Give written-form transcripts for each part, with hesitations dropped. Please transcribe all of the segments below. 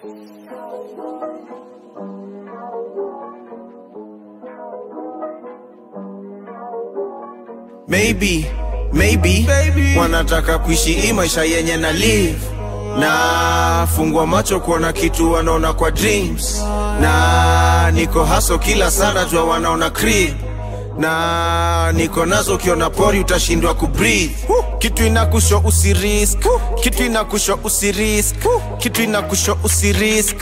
Maybe wanataka kuishi hii maisha yenye na live, na fungua macho kuona kitu wanaona kwa dreams, na niko hustle kila sana jua wanaona crib, na niko nazo kiona pori utashindwa kubreathe. Kitu inakusho usirisk, kitu inakusho usirisk, kitu inakusho usirisk,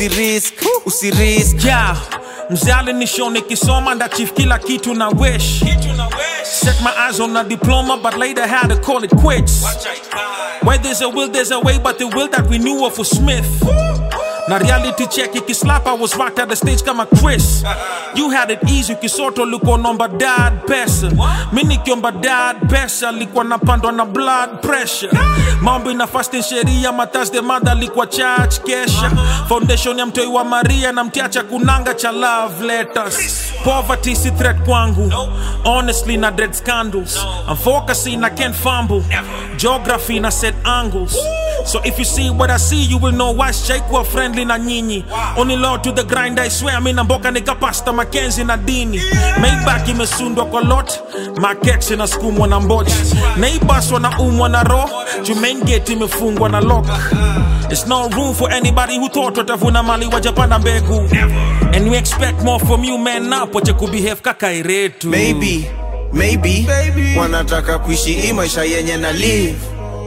usirisk. Yeah, mzali nishone kisoma nda chief kila kitu na wish. Set my eyes on a diploma but later had to call it quits. Where there's a will there's a way, but the will that we knew of was Smith. Na reality check ikislap, I was rocked at the stage kama Chris. You had it easy ukisoto likuwa nomba dad pesa. Mini kiomba dad pesa likuwa napandwa na blood pressure. Mambo ina fasting sheria matazde mada likuwa charge kesha. Foundation ya mtoi wa Maria na mtiacha kunanga cha love letters. Poverty si threat kwangu, honestly na dread scandals. I'm focusing, I can't fumble. Geography na set angles. So if you see what I see, you will know why Shake wa friendly na nyinyi. Only Lord to the grind, I swear. Mina mboka nika pasta Mackenzie na dini. Maybach imesundwa kwa lot, Makex inasukumwa na mbochi. Neighbors wanaumwa na roho, Jumain gate imefungwa na lock. There's no room for anybody who thought watavuna mali wajapanda mbegu. And we expect more from you, man up, wacha kubehave kaka iretu. Maybe wanataka kuishi hii maisha yenye na live,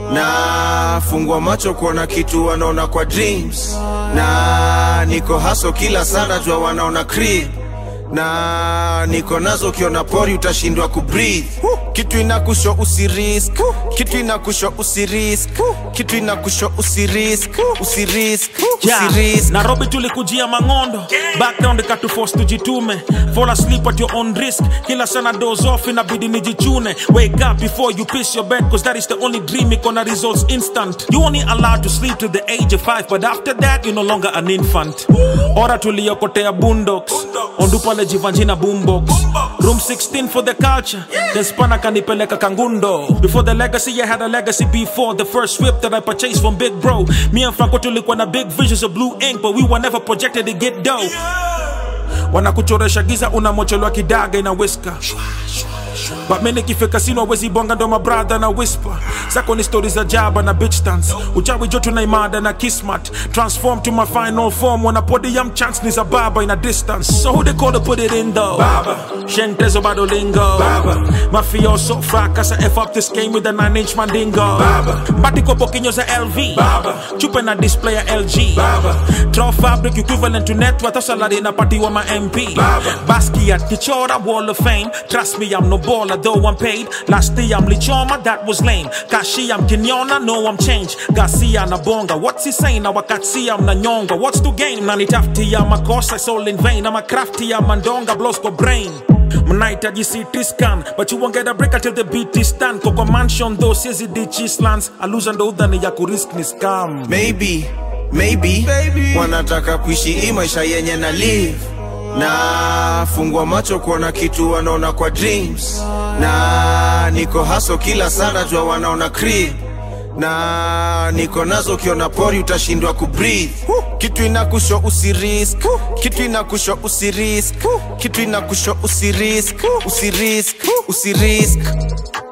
na fungua macho kuona kitu wanaona kwa dreams, na niko hustle kila sana jua wanaona crib, na niko nazo kiona pori utashindwa kubreathe. Kitu inakusho usirisk, kitu inakusho usirisk, kitu inakusho usirisk, usirisk. Nairobi tulikujia mangondo, background ikatu force tujitume. Fall asleep at your own risk, kila sana doze off inabidi nijichune. Wake up before you piss your bed, cause that is the only dream ikona results instant. You only allowed to sleep to the age of 5, but after that you're no longer an infant. Ora tuliokotea boondocks, ondupale jivanjina boombox. Room 16 for the culture, then spana kanipeleka kangundo. Before the legacy I had a legacy before. The first whip that I purchased from Big Bro. Me and Franco tulikuwa na big visions of blue ink, but we were never projected to get dough. Wanakuchoresha giza unamochelwa kidaga ina whisker. But many kifika sino wezi bonga ndo my brother na whisper. Sako ni stories za jaba na bitch dance. Uchawi jotu na imada na kismat. Transform to my final form. When a podium chance ni za baba in a distance. So who they call to put it in though? Baba. Shentezo bado lingo. Baba. Mafioso fracas I F up this game with a 9-inch mandingo. Baba. Batiko pokinyo za LV. Baba. Chupa na display ya LG. Baba. Draw fabric equivalent to net. Wata salary na party wa my MP. Baba. Basquiat Kichora Wall of Fame. Trust me I'm no baller though I'm paid. Last year I'm Lichoma, that was lame. Kashi I'm Kinyona, no I'm changed. Garcia na bonga, what's he saying? Now Wakatsi I'm na nyonga, what's to gain? Nani tafti I'm a course I sold in vain. I'm a crafty I'm mandonga, blows go brain. Mnaita GCT scan, but you won't get a break until the beat is stand. Koko mansion though says it did lands. Aluza ndo udhani ya kurisk ni scam. Maybe wanataka kuishi hii maisha yenye na live, na fungua macho kuona kitu wanaona kwa dreams, na niko hustle kila sana jua wanaona crib, na niko nazo kiona pori utashindwa kubreathe. Kitu inakusho usirisk, kitu inakusho usirisk, kitu inakusho usirisk, usirisk.